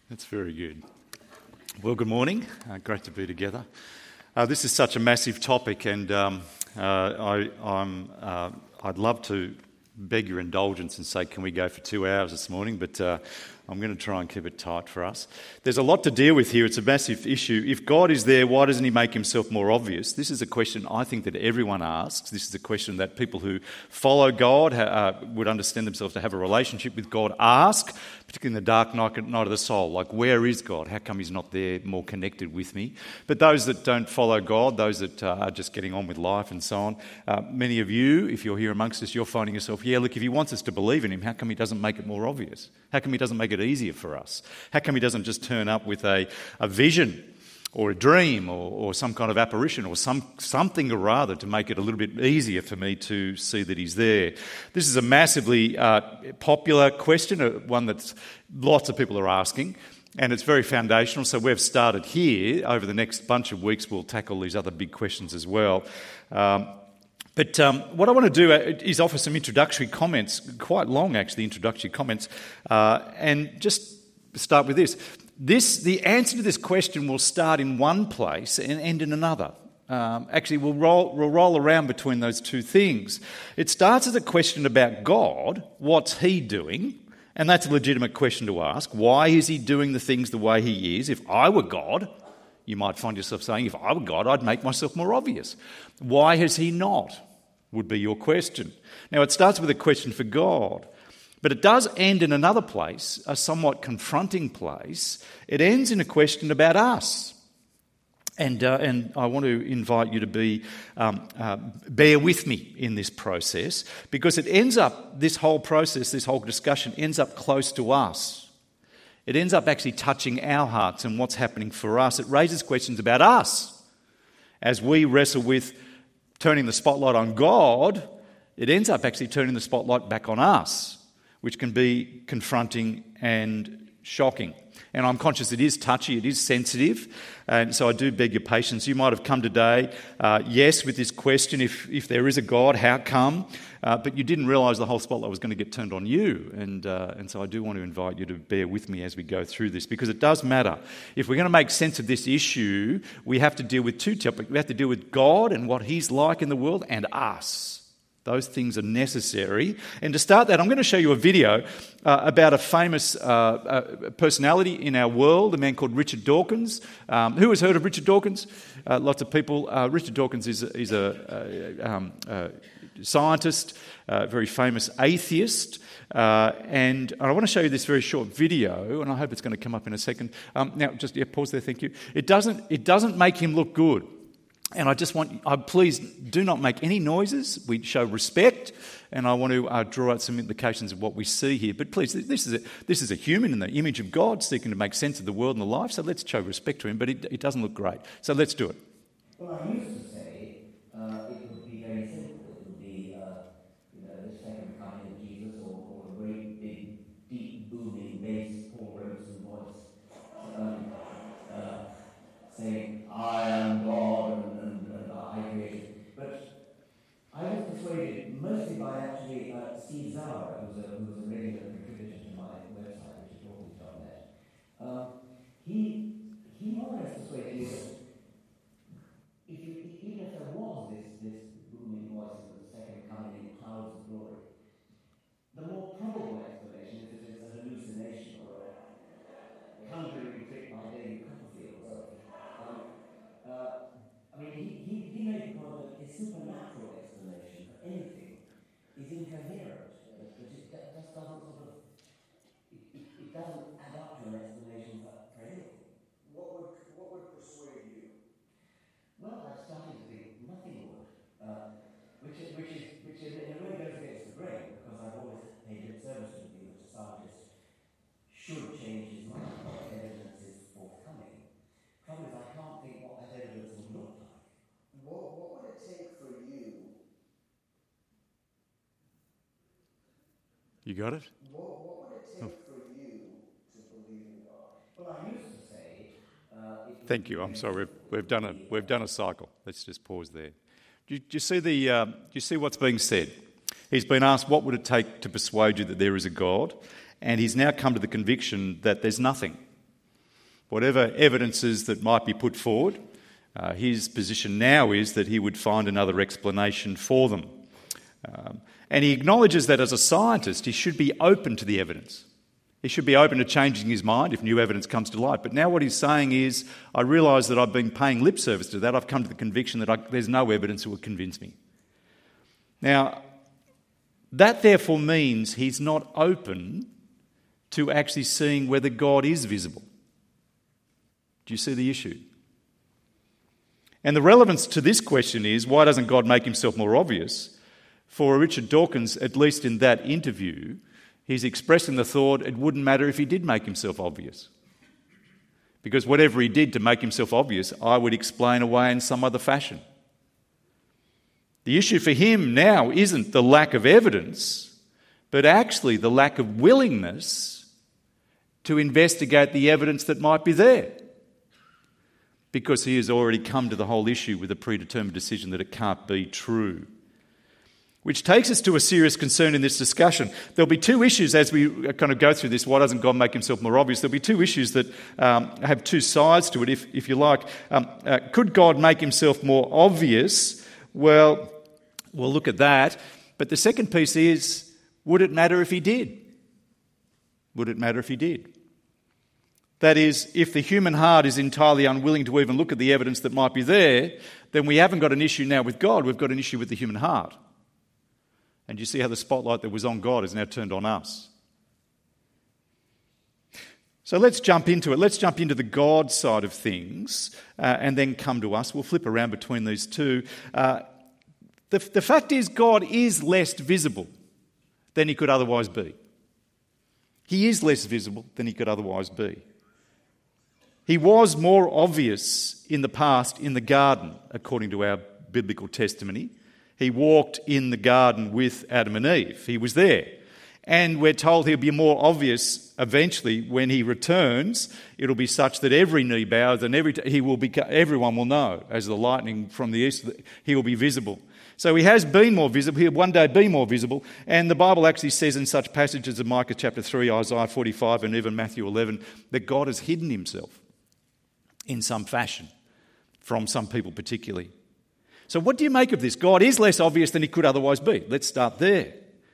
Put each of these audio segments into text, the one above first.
That's very good. Well, good morning. Great to be together. This is such a massive topic, and I'd love to beg your indulgence and say, can we go for 2 hours this morning? But I'm going to try and keep it tight for us. There's a lot to deal with here. It's a massive issue. If God is there, why doesn't he make himself more obvious? This is a question I think that everyone asks. This is a question that people who follow God would understand themselves to have a relationship with God ask, particularly in the dark night of the soul. Like, where is God? How come he's not there, more connected with me? But those that don't follow God, those that are just getting on with life and so on, many of you, if you're here amongst us, you're finding yourself, look, if he wants us to believe in him, how come he doesn't make it more obvious? How come he doesn't make it easier for us? How come he doesn't just turn up with a vision or a dream or some kind of apparition or something or other to make it a little bit easier for me to see that he's there? This is a massively popular question, one that lots of people are asking, and it's very foundational. So we've started here. Over the next bunch of weeks, we'll tackle these other big questions as well. But what I want to do is offer some introductory comments, quite long actually, introductory comments, and just start with this. The answer to this question will start in one place and end in another. Actually, we'll roll around between those two things. It starts as a question about God, what's he doing? And that's a legitimate question to ask. Why is he doing the things the way he is? If I were God, you might find yourself saying, if I were God, I'd make myself more obvious. Why has he not? Would be your question. Now, it starts with a question for God, but it does end in another place, a somewhat confronting place. It ends in a question about us. And I want to invite you to bear with me in this process, because it ends up, this whole process, this whole discussion ends up close to us. It ends up actually touching our hearts and what's happening for us. It raises questions about us. As we wrestle with turning the spotlight on God, it ends up actually turning the spotlight back on us, which can be confronting and shocking. And I'm conscious it is touchy, it is sensitive, and so I do beg your patience. You might have come today, yes, with this question, if there is a God, how come? But you didn't realise the whole spotlight was going to get turned on you, and so I do want to invite you to bear with me as we go through this, because it does matter. If we're going to make sense of this issue, we have to deal with two topics. We have to deal with God and what he's like in the world, and us. Those things are necessary. And to start that, I'm going to show you a video about a famous personality in our world, a man called Richard Dawkins. Who has heard of Richard Dawkins? Lots of people. Richard Dawkins is a scientist, a very famous atheist. And I want to show you this very short video, and I hope it's going to come up in a second. Now, just pause there, thank you. It doesn't make him look good. And I just want, please do not make any noises. We show respect, and I want to draw out some implications of what we see here. But please, this is a human in the image of God seeking to make sense of the world and the life, so let's show respect to him, but it doesn't look great. So let's do it. Well, I used to say it would be very simple. It would be the second coming of Jesus, or a very big, deep, booming bass, Paul Robeson voice, saying, I am God, and I created. But I was persuaded mostly by actually Steve Zara, who's a regular contributor to my website, richarddawkins.net. He more or less persuaded me that even if there was this booming voice of the second coming in clouds of glory, the more probable explanation is that it's a hallucination or a conjuring trick by David Copperfield or something. He made the point that a supernatural explanation for anything is incoherent. That it just doesn't it doesn't add up to an explanation for anything. What would persuade you? Well, I'm starting to think nothing would, which in a way goes against the grain, because I've always paid lip service to the view that a scientist should change his mind if evidence is forthcoming. The trouble is, I can't think what that evidence would look like. What would it take for you? You got it? What would it take for you to believe in God? Well, I used to say. Thank you. I'm sorry. We've done a cycle. Let's just pause there. Do you see do you see what's being said? He's been asked, what would it take to persuade you that there is a God? And he's now come to the conviction that there's nothing. Whatever evidences that might be put forward, his position now is that he would find another explanation for them. And he acknowledges that as a scientist, he should be open to the evidence. He should be open to changing his mind if new evidence comes to light. But now what he's saying is, I realise that I've been paying lip service to that. I've come to the conviction that there's no evidence that will convince me. Now, that therefore means he's not open to actually seeing whether God is visible. Do you see the issue? And the relevance to this question is, why doesn't God make himself more obvious? For Richard Dawkins, at least in that interview, he's expressing the thought it wouldn't matter if he did make himself obvious. Because whatever he did to make himself obvious, I would explain away in some other fashion. The issue for him now isn't the lack of evidence, but actually the lack of willingness to investigate the evidence that might be there. Because he has already come to the whole issue with a predetermined decision that it can't be true. Which takes us to a serious concern in this discussion. There'll be two issues as we kind of go through this. Why doesn't God make himself more obvious? There'll be two issues that have two sides to it, if you like. Could God make himself more obvious? Well, we'll look at that. But the second piece is, would it matter if he did? Would it matter if he did? That is, if the human heart is entirely unwilling to even look at the evidence that might be there, then we haven't got an issue now with God, we've got an issue with the human heart. And you see how the spotlight that was on God is now turned on us. So let's jump into it. Let's jump into the God side of things and then come to us. We'll flip around between these two. The fact is, God is less visible than he could otherwise be. He is less visible than he could otherwise be. He was more obvious in the past in the garden, according to our biblical testimony. He walked in the garden with Adam and Eve. He was there. And we're told he'll be more obvious eventually when he returns. It'll be such that every knee bows and everyone will know. As the lightning from the east, he will be visible. So he has been more visible. He'll one day be more visible. And the Bible actually says in such passages as Micah chapter 3, Isaiah 45 and even Matthew 11 that God has hidden himself in some fashion from some people particularly. So what do you make of this? God is less obvious than he could otherwise be. Let's start there.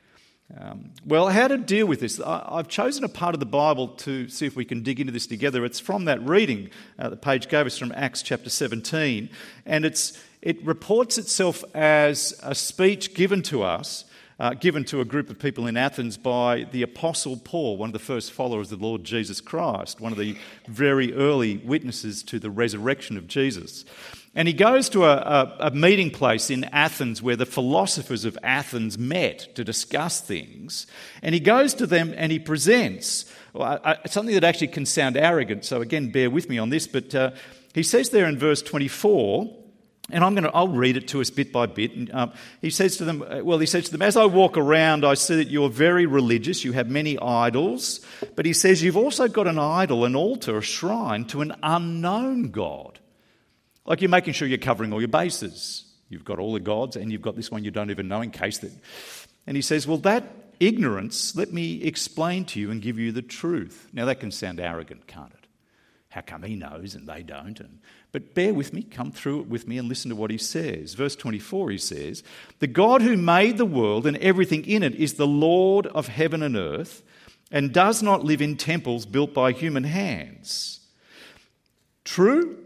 Well, how to deal with this? I've chosen a part of the Bible to see if we can dig into this together. It's from that reading the page gave us from Acts chapter 17, and it reports itself as a speech given to us, given to a group of people in Athens by the Apostle Paul, one of the first followers of the Lord Jesus Christ, one of the very early witnesses to the resurrection of Jesus. And he goes to a meeting place in Athens where the philosophers of Athens met to discuss things. And he goes to them and he presents something that actually can sound arrogant. So again, bear with me on this. But he says there in verse 24, and I'll read it to us bit by bit. He says to them, as I walk around, I see that you're very religious. You have many idols. But he says, you've also got an idol, an altar, a shrine to an unknown God. Like you're making sure you're covering all your bases. You've got all the gods and you've got this one you don't even know in case that... And he says, well, that ignorance, let me explain to you and give you the truth. Now that can sound arrogant, can't it? How come he knows and they don't? But bear with me, come through it with me and listen to what he says. Verse 24 he says, the God who made the world and everything in it is the Lord of heaven and earth and does not live in temples built by human hands. True?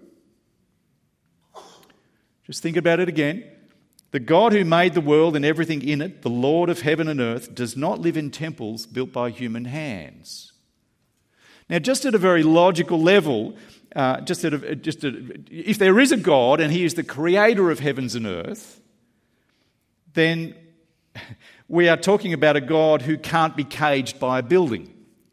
Just think about it again. The God who made the world and everything in it, the Lord of heaven and earth, does not live in temples built by human hands. Now, just at a very logical level, if there is a God and he is the creator of heavens and earth, then we are talking about a God who can't be caged by a building.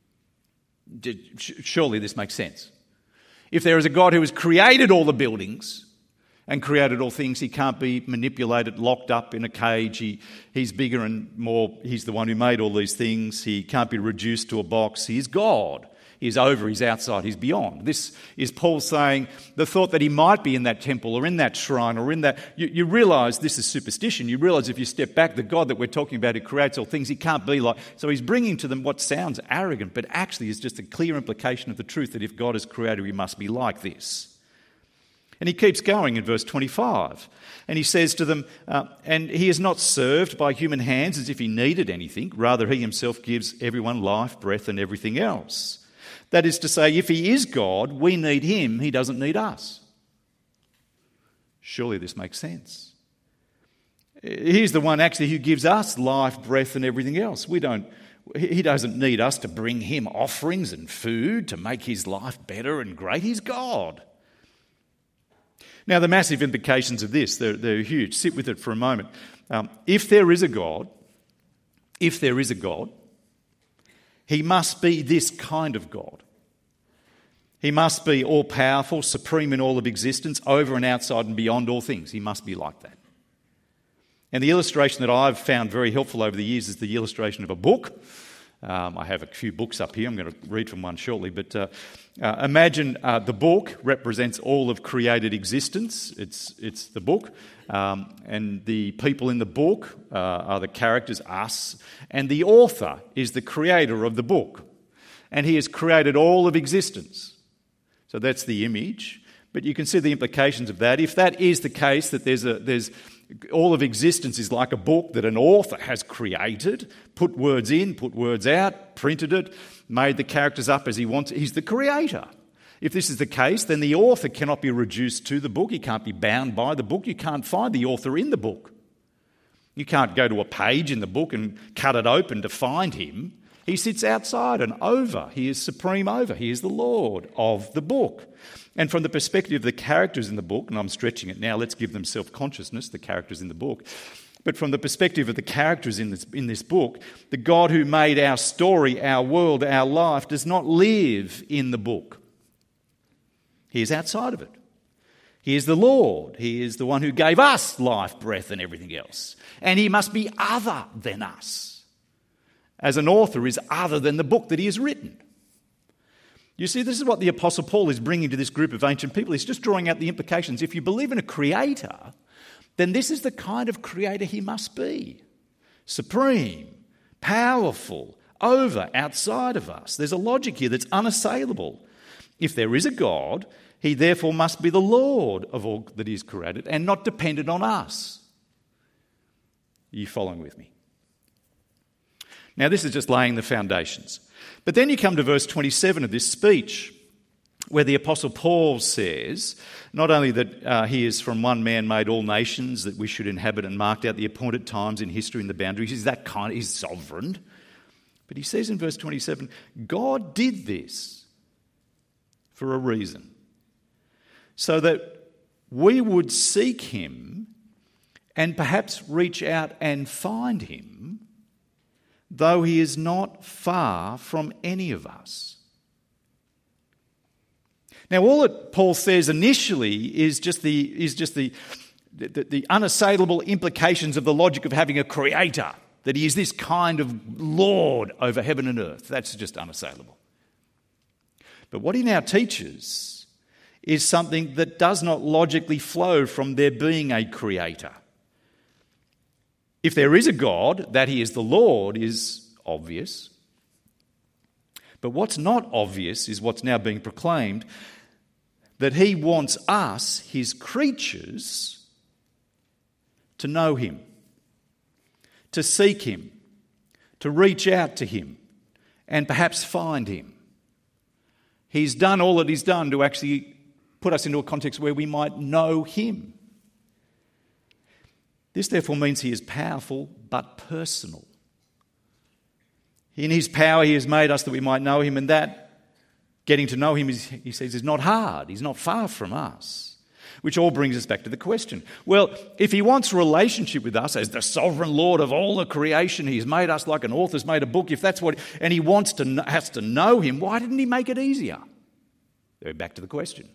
Surely this makes sense. If there is a God who has created all the buildings and created all things, he can't be manipulated, locked up in a cage. He's bigger and more, he's the one who made all these things. He can't be reduced to a box. He is God. He's over, he's outside, he's beyond. This is Paul saying the thought that he might be in that temple or in that shrine or in that... You realise this is superstition. You realise if you step back, the God that we're talking about who creates all things, he can't be like... So he's bringing to them what sounds arrogant, but actually is just a clear implication of the truth that if God is creator, he must be like this. And he keeps going in verse 25. And he says to them, and he is not served by human hands as if he needed anything. Rather, he himself gives everyone life, breath, and everything else. That is to say, if he is God, we need him. He doesn't need us. Surely this makes sense. He's the one actually who gives us life, breath, and everything else. He doesn't need us to bring him offerings and food to make his life better and great. He's God. Now, the massive implications of this, they're huge. Sit with it for a moment. If there is a God, he must be this kind of God. He must be all-powerful, supreme in all of existence, over and outside and beyond all things. He must be like that. And the illustration that I've found very helpful over the years is the illustration of a book. I have a few books up here. I'm going to read from one shortly. But imagine the book represents all of created existence. It's the book. And the people in the book are the characters, us. And the author is the creator of the book. And he has created all of existence. So that's the image. But you can see the implications of that. If that is the case, that there's all of existence is like a book that an author has created, put words in, put words out, printed it, made the characters up as he wants. He's the creator. If this is the case, then the author cannot be reduced to the book. He can't be bound by the book. You can't find the author in the book. You can't go to a page in the book and cut it open to find him. He sits outside and over. He is supreme over. He is the Lord of the book. And from the perspective of the characters in the book, and I'm stretching it now, let's give them self-consciousness, the characters in the book. But from the perspective of the characters in this book, the God who made our story, our world, our life, does not live in the book. He is outside of it. He is the Lord. He is the one who gave us life, breath, and everything else. And he must be other than us, as an author is other than the book that he has written. You see, this is what the Apostle Paul is bringing to this group of ancient people. He's just drawing out the implications. If you believe in a creator, then this is the kind of creator he must be. Supreme, powerful, over, outside of us. There's a logic here that's unassailable. If there is a God, he therefore must be the Lord of all that is created and not dependent on us. Are you following with me? Now, this is just laying the foundations. But then you come to verse 27 of this speech, where the Apostle Paul says, not only that he is from one man made all nations, that we should inhabit and marked out the appointed times in history and the boundaries, he's sovereign. But he says in verse 27, God did this for a reason, so that we would seek him and perhaps reach out and find him, though he is not far from any of us. Now, all that Paul says initially is just the unassailable implications of the logic of having a creator, that he is this kind of Lord over heaven and earth. That's just unassailable. But what he now teaches is something that does not logically flow from there being a creator. If there is a God, that he is the Lord, is obvious. But what's not obvious is what's now being proclaimed, that he wants us, his creatures, to know him, to seek him, to reach out to him, and perhaps find him. He's done all that he's done to actually put us into a context where we might know him. This therefore means he is powerful but personal. In his power he has made us that we might know him, and that getting to know him, he says, is not hard. He's not far from us. Which all brings us back to the question. Well, if he wants a relationship with us as the sovereign Lord of all the creation, he's made us like an author's made a book, if that's what, and he has to know him, why didn't he make it easier? We're back to the question.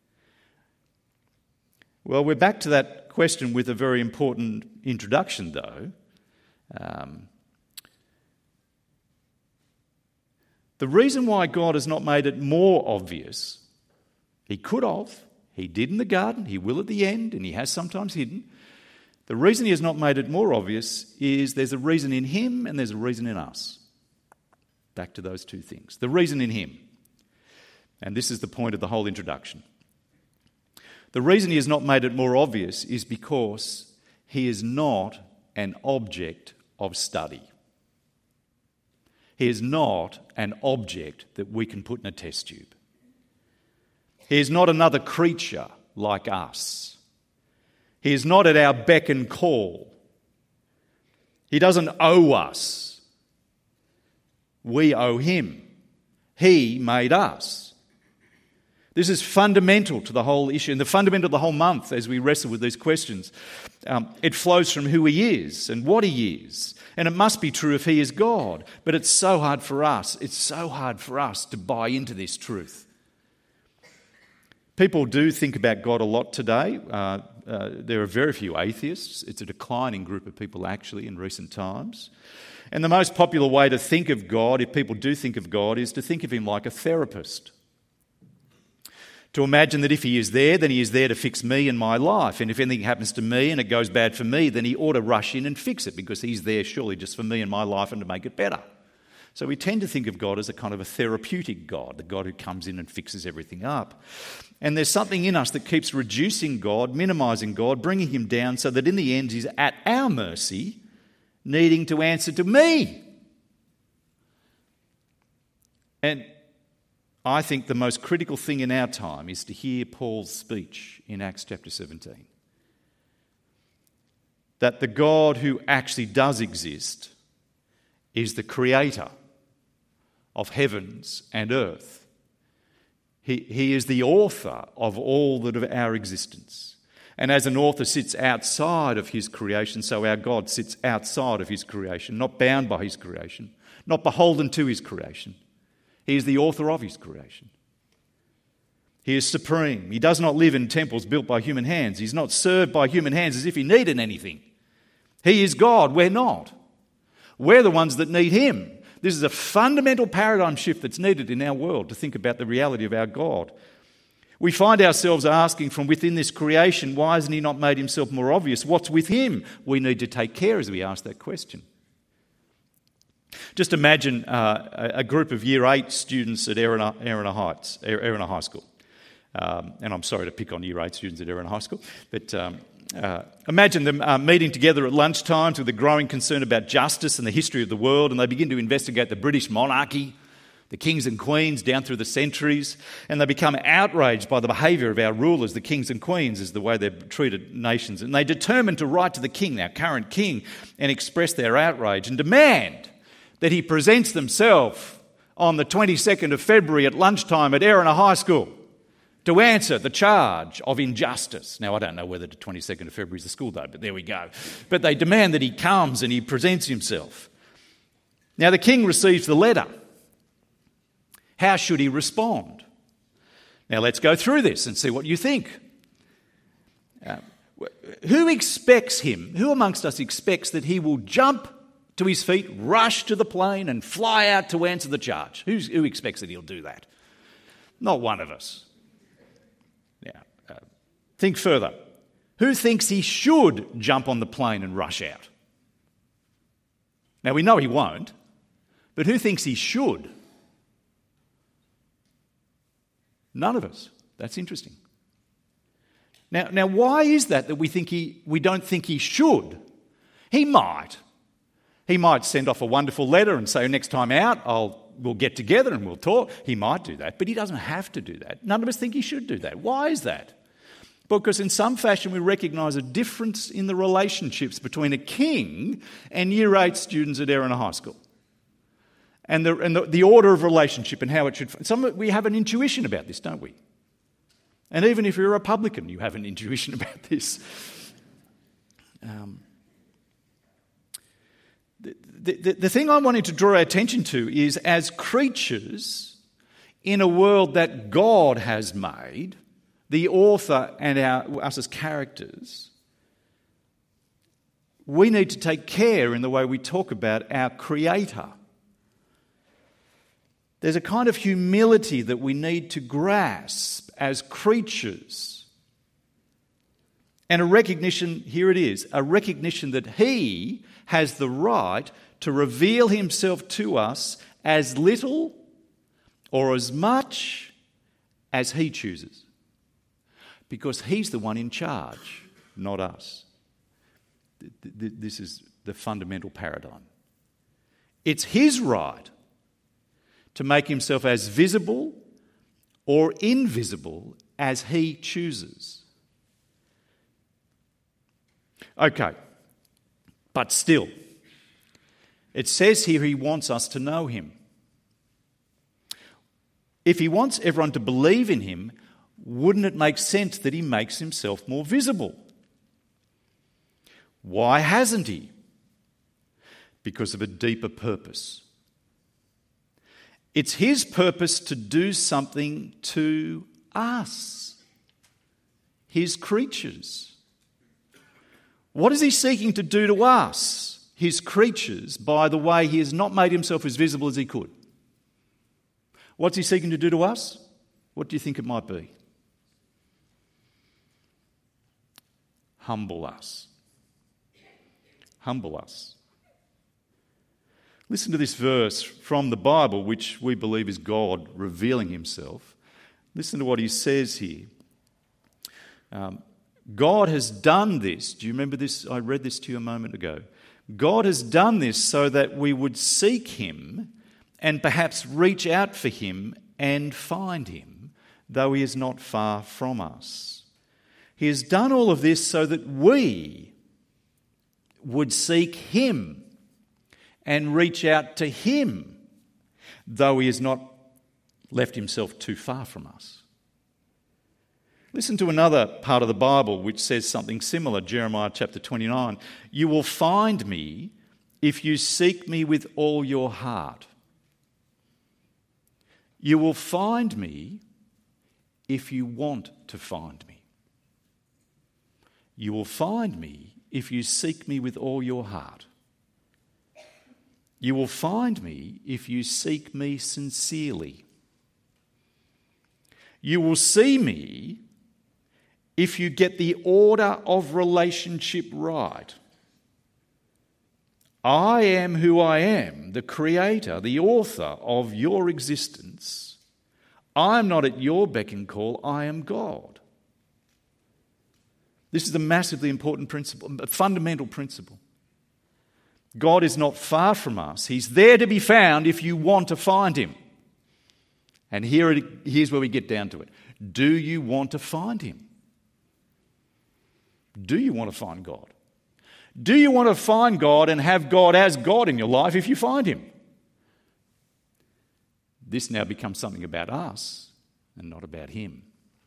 Well, we're back to that question with a very important introduction, though. The reason why God has not made it more obvious, he could have, he did in the garden, he will at the end, and he has sometimes hidden. The reason he has not made it more obvious is there's a reason in him and there's a reason in us. Back to those two things. The reason in him. And this is the point of the whole introduction. The reason he has not made it more obvious is because he is not an object of study. He is not an object that we can put in a test tube. He is not another creature like us. He is not at our beck and call. He doesn't owe us. We owe him. He made us. This is fundamental to the whole issue and the fundamental of the whole month as we wrestle with these questions. It flows from who he is and what he is. And it must be true if he is God. But it's so hard for us. It's so hard for us to buy into this truth. People do think about God a lot today. There are very few atheists. It's a declining group of people actually in recent times. And the most popular way to think of God, if people do think of God, is to think of him like a therapist. To imagine that if he is there, then he is there to fix me and my life. And if anything happens to me and it goes bad for me, then he ought to rush in and fix it because he's there surely just for me and my life and to make it better. So we tend to think of God as a kind of a therapeutic God, the God who comes in and fixes everything up. And there's something in us that keeps reducing God, minimising God, bringing him down so that in the end he's at our mercy, needing to answer to me. And I think the most critical thing in our time is to hear Paul's speech in Acts chapter 17. That the God who actually does exist is the creator of heavens and earth. He is the author of all that of our existence. And as an author sits outside of his creation, so our God sits outside of his creation, not bound by his creation, not beholden to his creation. He is the author of his creation. He is supreme. He does not live in temples built by human hands. He's not served by human hands as if he needed anything. He is God. We're not. We're the ones that need him. This is a fundamental paradigm shift that's needed in our world to think about the reality of our God. We find ourselves asking from within this creation, why hasn't he not made himself more obvious? What's with him? We need to take care as we ask that question. Just imagine a group of Year 8 students at Erina High School. And I'm sorry to pick on Year 8 students at Erina High School, but imagine them meeting together at lunchtimes with a growing concern about justice and the history of the world, and they begin to investigate the British monarchy, the kings and queens down through the centuries, and they become outraged by the behaviour of our rulers, the kings and queens, as the way they've treated nations. And they determine to write to the king, our current king, and express their outrage and demand that he presents himself on the 22nd of February at lunchtime at Erina High School to answer the charge of injustice. Now, I don't know whether the 22nd of February is a school day, but there we go. But they demand that he comes and he presents himself. Now, the king receives the letter. How should he respond? Now, let's go through this and see what you think. Who expects him? Who amongst us expects that he will jump to his feet, rush to the plane and fly out to answer the charge? Who expects that he'll do that? Not one of us. Now, think further. Who thinks he should jump on the plane and rush out? Now, we know he won't, but who thinks he should? None of us. That's interesting. Now, why is that we don't think he should? He might. He might send off a wonderful letter and say, next time out, we'll get together and we'll talk. He might do that, but he doesn't have to do that. None of us think he should do that. Why is that? Because in some fashion we recognise a difference in the relationships between a king and Year 8 students at Erina High School. And the order of relationship and how it should... we have an intuition about this, don't we? And even if you're a Republican, you have an intuition about this. The thing I wanted to draw our attention to is, as creatures in a world that God has made, the author and us as characters, we need to take care in the way we talk about our Creator. there's a kind of humility that we need to grasp as creatures. And a recognition, here it is, a recognition that he has the right to reveal himself to us as little or as much as he chooses. Because he's the one in charge, not us. This is the fundamental paradigm. It's his right to make himself as visible or invisible as he chooses. Okay, but still, it says here he wants us to know him. If he wants everyone to believe in him, wouldn't it make sense that he makes himself more visible? Why hasn't he? Because of a deeper purpose. It's his purpose to do something to us, his creatures. What is he seeking to do to us, his creatures, by the way he has not made himself as visible as he could? What's he seeking to do to us? What do you think it might be? Humble us. Humble us. Listen to this verse from the Bible, which we believe is God revealing himself. Listen to what he says here. God has done this. Do you remember this? I read this to you a moment ago. God has done this so that we would seek him and perhaps reach out for him and find him, though he is not far from us. He has done all of this so that we would seek him and reach out to him, though he has not left himself too far from us. Listen to another part of the Bible which says something similar, Jeremiah chapter 29. You will find me if you seek me with all your heart. You will find me if you want to find me. You will find me if you seek me with all your heart. You will find me if you seek me sincerely. You will see me if you get the order of relationship right. I am who I am, the creator, the author of your existence. I am not at your beck and call, I am God. This is a massively important principle, a fundamental principle. God is not far from us. He's there to be found if you want to find him. And here's where we get down to it. Do you want to find him? Do you want to find God? Do you want to find God and have God as God in your life if you find him? This now becomes something about us and not about him.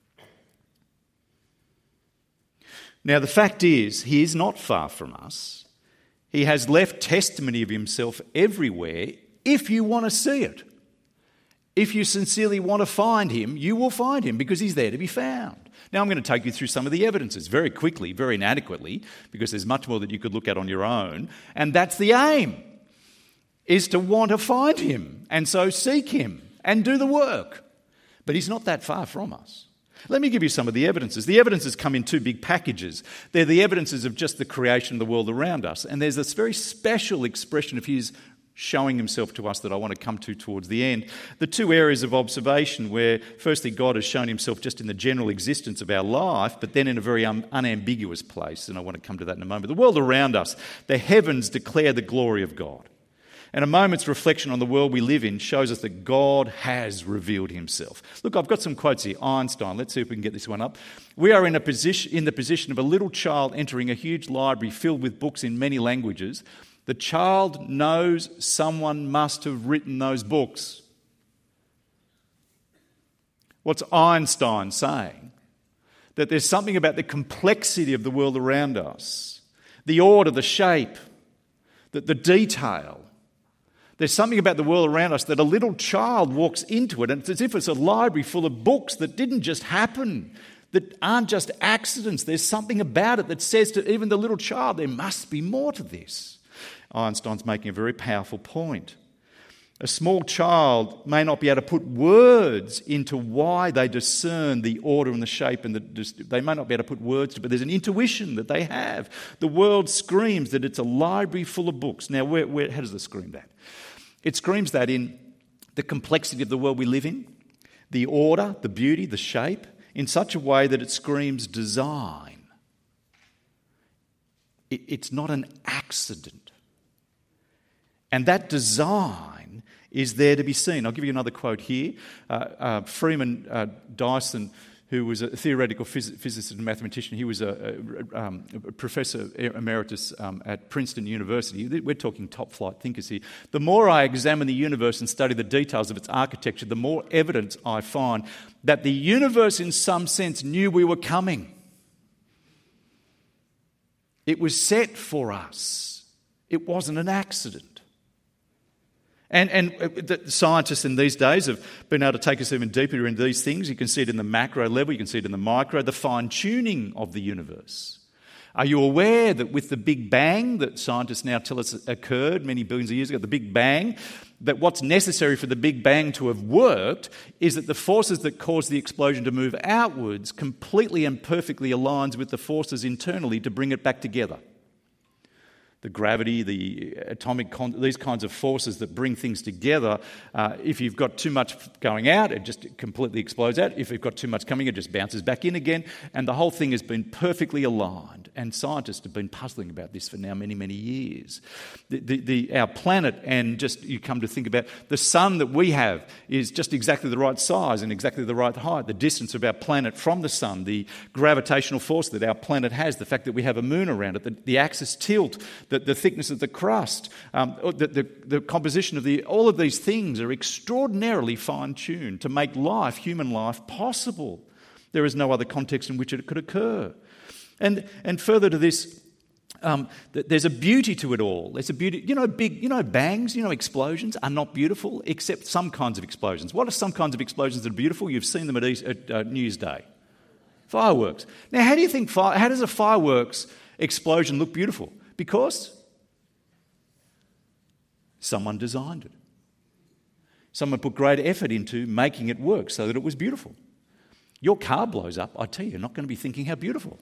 Now, the fact is, he is not far from us. He has left testimony of himself everywhere if you want to see it. If you sincerely want to find him, you will find him because he's there to be found. Now I'm going to take you through some of the evidences very quickly, very inadequately, because there's much more that you could look at on your own. And that's the aim, is to want to find him and so seek him and do the work. But he's not that far from us. Let me give you some of the evidences. The evidences come in two big packages. They're the evidences of just the creation of the world around us. And there's this very special expression of his showing himself to us that I want to come to towards the end. The two areas of observation where, firstly, God has shown himself just in the general existence of our life, but then in a very unambiguous place, and I want to come to that in a moment. The world around us, the heavens declare the glory of God. And a moment's reflection on the world we live in shows us that God has revealed himself. Look, I've got some quotes here. Einstein, let's see if we can get this one up. We are in the position of a little child entering a huge library filled with books in many languages. The child knows someone must have written those books. What's Einstein saying? That there's something about the complexity of the world around us, the order, the shape, the detail. There's something about the world around us that a little child walks into it and it's as if it's a library full of books that didn't just happen, that aren't just accidents. There's something about it that says to even the little child, there must be more to this. Einstein's making a very powerful point. A small child may not be able to put words into why they discern the order and the shape, and they may not be able to put words to it, but there's an intuition that they have. The world screams that it's a library full of books. Now, how does it scream that? It screams that in the complexity of the world we live in, the order, the beauty, the shape, in such a way that it screams design. It's not an accident. And that design is there to be seen. I'll give you another quote here. Freeman Dyson, who was a theoretical physicist and mathematician, he was a professor emeritus at Princeton University. We're talking top-flight thinkers here. The more I examine the universe and study the details of its architecture, the more evidence I find that the universe in some sense knew we were coming. It was set for us. It wasn't an accident. And the scientists in these days have been able to take us even deeper into these things. You can see it in the macro level, you can see it in the micro, the fine-tuning of the universe. Are you aware that with the Big Bang that scientists now tell us occurred many billions of years ago, the Big Bang, that what's necessary for the Big Bang to have worked is that the forces that cause the explosion to move outwards completely and perfectly aligns with the forces internally to bring it back together. The gravity, the atomic, these kinds of forces that bring things together. If you've got too much going out, it just completely explodes out. If you've got too much coming, it just bounces back in again. And the whole thing has been perfectly aligned. And scientists have been puzzling about this for now many, many years. Our planet, and just you come to think about the sun that we have is just exactly the right size and exactly the right height. The distance of our planet from the sun, the gravitational force that our planet has, the fact that we have a moon around it, the axis tilt, the thickness of the crust, the composition of all of these things are extraordinarily fine-tuned to make life, human life, possible. There is no other context in which it could occur. And further to this, there's a beauty to it all. There's a beauty, bangs, explosions are not beautiful, except some kinds of explosions. What are some kinds of explosions that are beautiful? You've seen them at New Year's Day. Fireworks. Now, how do you think? How does a fireworks explosion look beautiful? Because someone designed it. Someone put great effort into making it work so that it was beautiful. Your car blows up, I tell you, you're not going to be thinking how beautiful.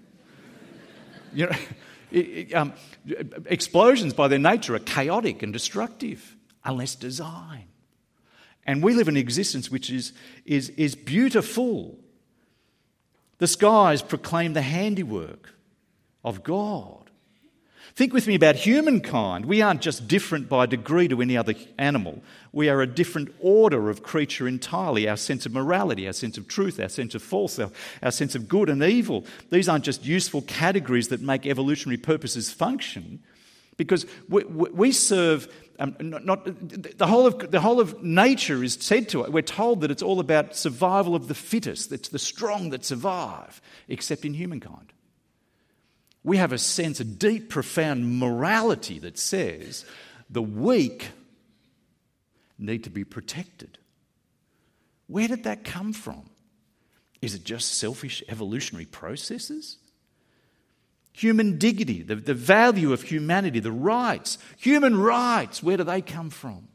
Explosions by their nature are chaotic and destructive unless designed. And we live in an existence which is beautiful. The skies proclaim the handiwork of God. Think with me about humankind. We aren't just different by degree to any other animal. We are a different order of creature entirely. Our sense of morality, our sense of truth, our sense of false, our sense of good and evil. These aren't just useful categories that make evolutionary purposes function, because we serve the whole of nature is said to it. We're told that it's all about survival of the fittest. It's the strong that survive, except in humankind. We have a sense, a deep, profound morality that says the weak need to be protected. Where did that come from? Is it just selfish evolutionary processes? Human dignity, the value of humanity, the rights, human rights, where do they come from?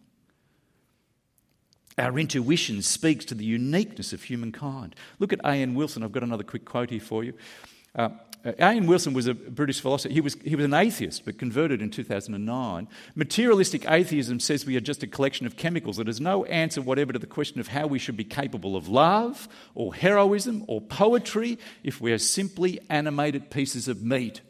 Our intuition speaks to the uniqueness of humankind. Look at A.N. Wilson. I've got another quick quote here for you. A.N. Wilson was a British philosopher. He was an atheist, but converted in 2009. Materialistic atheism says we are just a collection of chemicals that has no answer whatever to the question of how we should be capable of love or heroism or poetry if we are simply animated pieces of meat.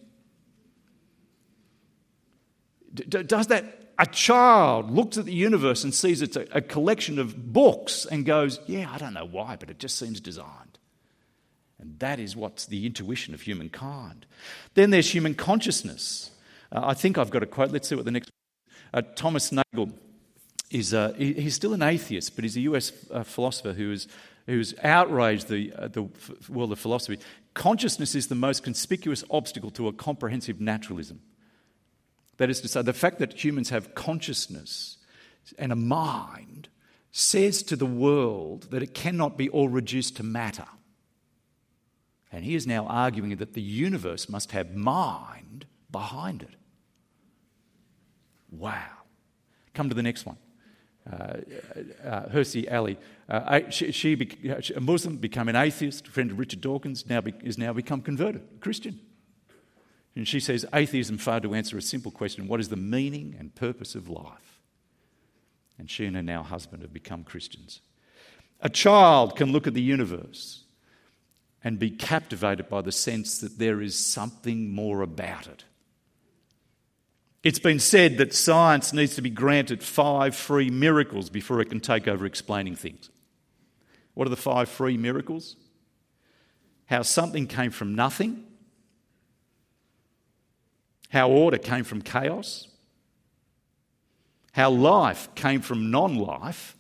Does that? A child looks at the universe and sees it's a collection of books and goes, yeah, I don't know why, but it just seems designed. And that is what's the intuition of humankind. Then there's human consciousness. I think I've got a quote. Let's see what the next Thomas Nagel is. He's still an atheist, but he's a US philosopher who's outraged the world of philosophy. Consciousness is the most conspicuous obstacle to a comprehensive naturalism. That is to say, the fact that humans have consciousness and a mind says to the world that it cannot be all reduced to matter. And he is now arguing that the universe must have mind behind it. Wow. Come to the next one. Hersey Ali, a Muslim, became an atheist, a friend of Richard Dawkins, is now become converted, Christian. And she says atheism failed to answer a simple question: what is the meaning and purpose of life? And she and her now husband have become Christians. A child can look at the universe and be captivated by the sense that there is something more about it. It's been said that science needs to be granted 5 free miracles before it can take over explaining things. What are the 5 free miracles? How something came from nothing, how order came from chaos, how life came from non-life,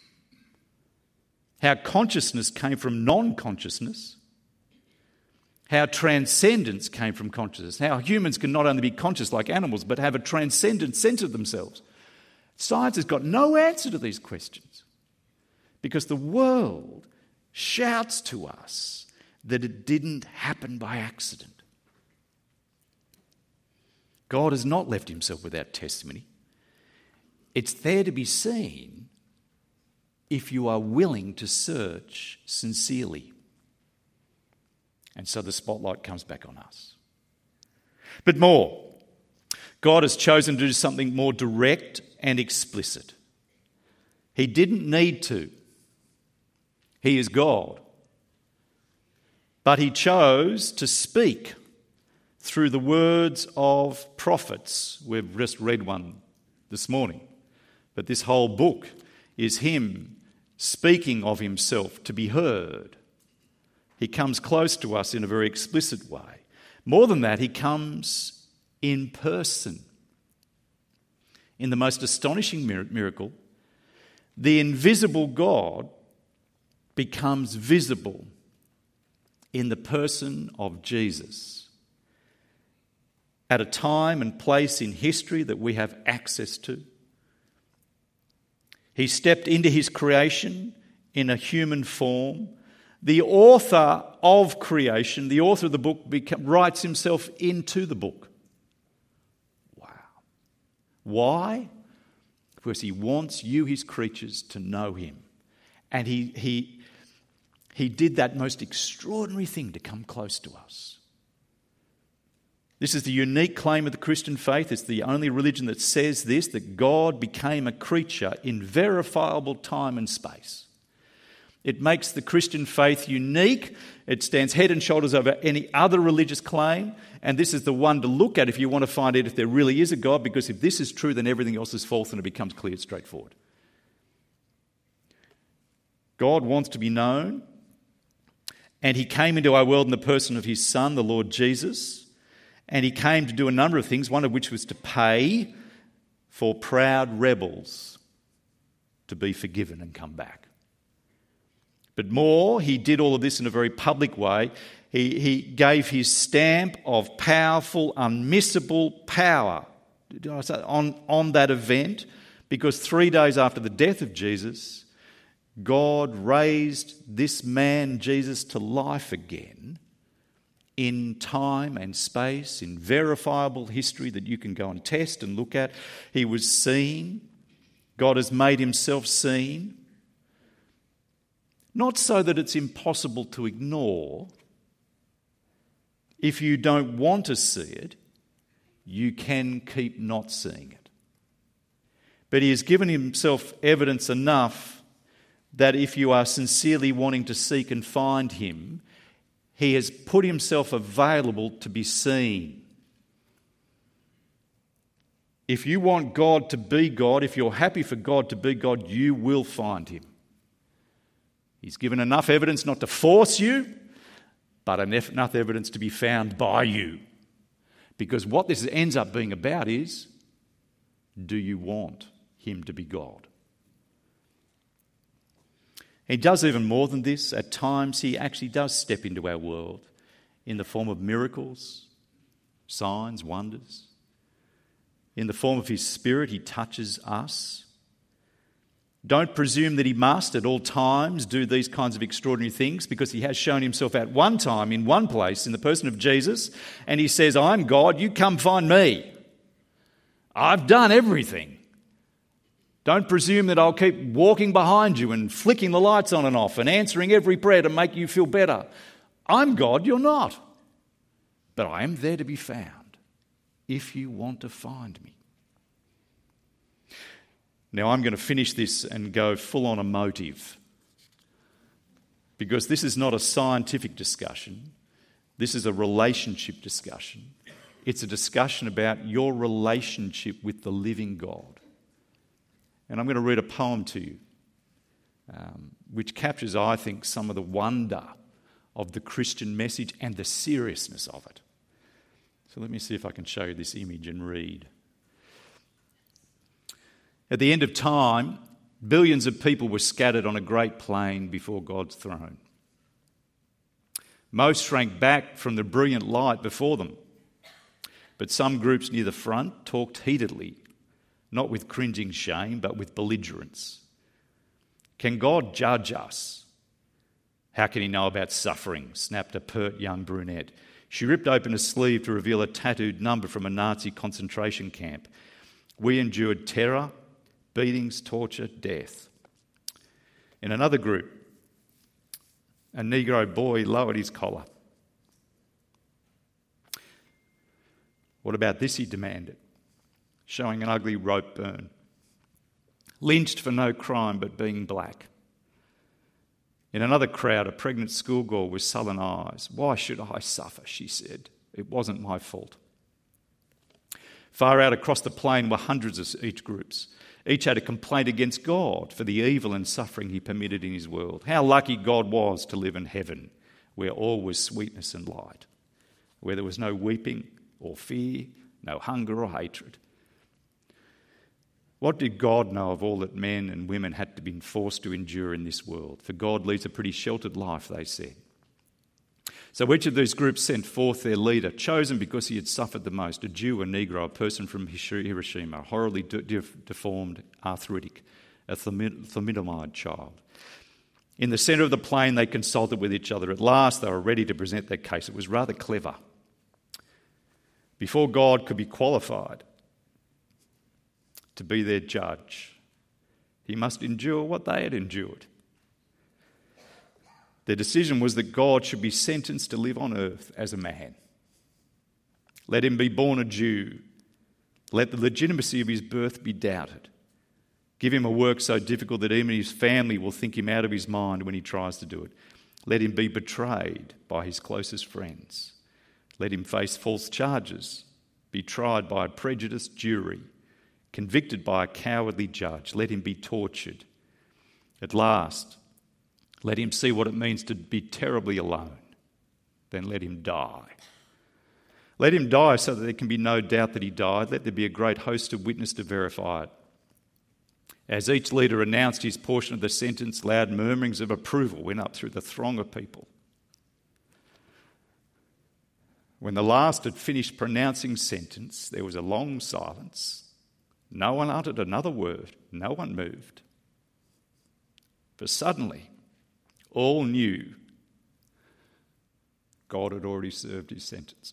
how consciousness came from non-consciousness, how transcendence came from consciousness, how humans can not only be conscious like animals but have a transcendent sense of themselves. Science has got no answer to these questions because the world shouts to us that it didn't happen by accident. God has not left himself without testimony. It's there to be seen if you are willing to search sincerely. And so the spotlight comes back on us. But more, God has chosen to do something more direct and explicit. He didn't need to. He is God. But he chose to speak through the words of prophets. We've just read one this morning. But this whole book is him speaking of himself to be heard. He comes close to us in a very explicit way. More than that, he comes in person. In the most astonishing miracle, the invisible God becomes visible in the person of Jesus. At a time and place in history that we have access to, he stepped into his creation in a human form. The author of creation, the author of the book, writes himself into the book. Wow. Why? Because he wants you, his creatures, to know him. And he did that most extraordinary thing to come close to us. This is the unique claim of the Christian faith. It's the only religion that says this, that God became a creature in verifiable time and space. It makes the Christian faith unique. It stands head and shoulders over any other religious claim. And this is the one to look at if you want to find out if there really is a God, because if this is true, then everything else is false and it becomes clear and straightforward. God wants to be known, and he came into our world in the person of his Son, the Lord Jesus, and he came to do a number of things, one of which was to pay for proud rebels to be forgiven and come back. But more, he did all of this in a very public way. He gave his stamp of powerful, unmissable power on that event, because 3 days after the death of Jesus, God raised this man, Jesus, to life again in time and space, in verifiable history that you can go and test and look at. He was seen. God has made himself seen. Not so that it's impossible to ignore. If you don't want to see it, you can keep not seeing it. But he has given himself evidence enough that if you are sincerely wanting to seek and find him, he has put himself available to be seen. If you want God to be God, if you're happy for God to be God, you will find him. He's given enough evidence not to force you, but enough evidence to be found by you. Because what this ends up being about is, do you want him to be God? He does even more than this. At times he actually does step into our world in the form of miracles, signs, wonders. In the form of his Spirit, he touches us. Don't presume that he must at all times do these kinds of extraordinary things, because he has shown himself at one time in one place in the person of Jesus, and he says, I'm God, you come find me. I've done everything. Don't presume that I'll keep walking behind you and flicking the lights on and off and answering every prayer to make you feel better. I'm God, you're not. But I am there to be found if you want to find me. Now I'm going to finish this and go full on emotive, because this is not a scientific discussion. This is a relationship discussion. It's a discussion about your relationship with the living God. And I'm going to read a poem to you, which captures, I think, some of the wonder of the Christian message and the seriousness of it. So let me see if I can show you this image and read. At the end of time, billions of people were scattered on a great plain before God's throne. Most shrank back from the brilliant light before them, but some groups near the front talked heatedly, not with cringing shame, but with belligerence. Can God judge us? How can he know about suffering? Snapped a pert young brunette. She ripped open a sleeve to reveal a tattooed number from a Nazi concentration camp. We endured terror, beatings, torture, death. In another group, a Negro boy lowered his collar. What about this, he demanded, showing an ugly rope burn. Lynched for no crime but being black. In another crowd, a pregnant schoolgirl with sullen eyes. Why should I suffer, she said. It wasn't my fault. Far out across the plain were hundreds of each groups. Each had a complaint against God for the evil and suffering he permitted in his world. How lucky God was to live in heaven, where all was sweetness and light, where there was no weeping or fear, no hunger or hatred. What did God know of all that men and women had to be forced to endure in this world? For God leads a pretty sheltered life, they said. So each of these groups sent forth their leader, chosen because he had suffered the most, a Jew, a Negro, a person from Hiroshima, a horribly deformed arthritic, a thalidomide child. In the centre of the plain, they consulted with each other. At last, they were ready to present their case. It was rather clever. Before God could be qualified to be their judge, he must endure what they had endured. Their decision was that God should be sentenced to live on earth as a man. Let him be born a Jew. Let the legitimacy of his birth be doubted. Give him a work so difficult that even his family will think him out of his mind when he tries to do it. Let him be betrayed by his closest friends. Let him face false charges, be tried by a prejudiced jury, convicted by a cowardly judge. Let him be tortured. At last, let him see what it means to be terribly alone. Then let him die. Let him die so that there can be no doubt that he died. Let there be a great host of witnesses to verify it. As each leader announced his portion of the sentence, loud murmurings of approval went up through the throng of people. When the last had finished pronouncing sentence, there was a long silence. No one uttered another word. No one moved. For suddenly, all knew God had already served his sentence.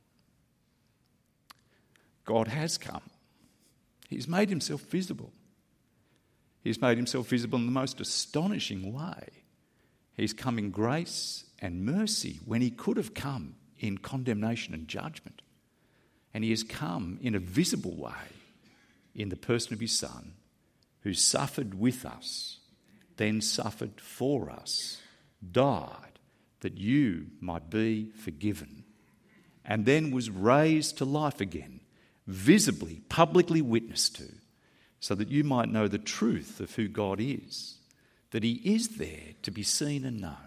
God has come. He's made himself visible. He's made himself visible in the most astonishing way. He's come in grace and mercy when he could have come in condemnation and judgment. And he has come in a visible way in the person of his Son, who suffered with us, then suffered for us, died that you might be forgiven, and then was raised to life again, visibly, publicly witnessed to, so that you might know the truth of who God is, that he is there to be seen and known.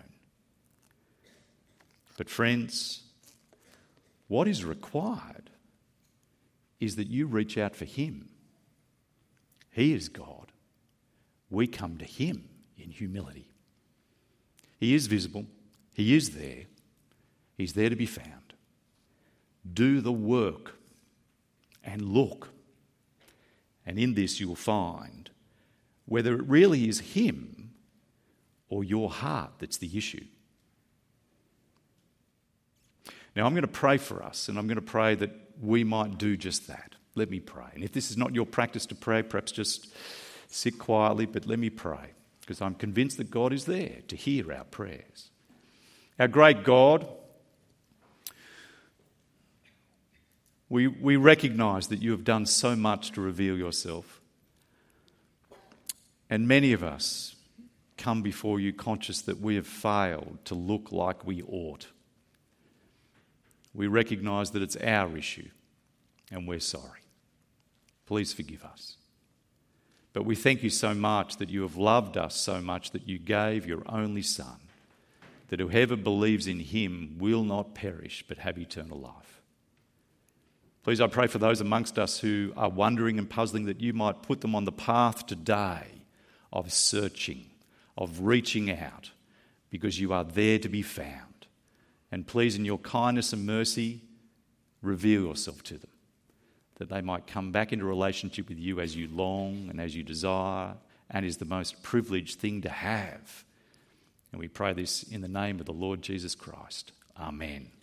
But friends, what is required is that you reach out for him. He is God. We come to him in humility. He is visible. He is there. He's there to be found. Do the work and look. And in this you'll find whether it really is him or your heart that's the issue. Now I'm going to pray for us, and I'm going to pray that we might do just that. Let me pray. And if this is not your practice to pray, perhaps just Sit quietly, but let me pray, because I'm convinced that God is there to hear our prayers. Our great God, we recognise that you have done so much to reveal yourself. And many of us come before you conscious that we have failed to look like we ought. We recognise that it's our issue, and we're sorry. Please forgive us. But we thank you so much that you have loved us so much that you gave your only Son, that whoever believes in him will not perish but have eternal life. Please, I pray for those amongst us who are wondering and puzzling, that you might put them on the path today of searching, of reaching out, because you are there to be found. And please, in your kindness and mercy, reveal yourself to them, that they might come back into relationship with you as you long and as you desire, and is the most privileged thing to have. And we pray this in the name of the Lord Jesus Christ. Amen.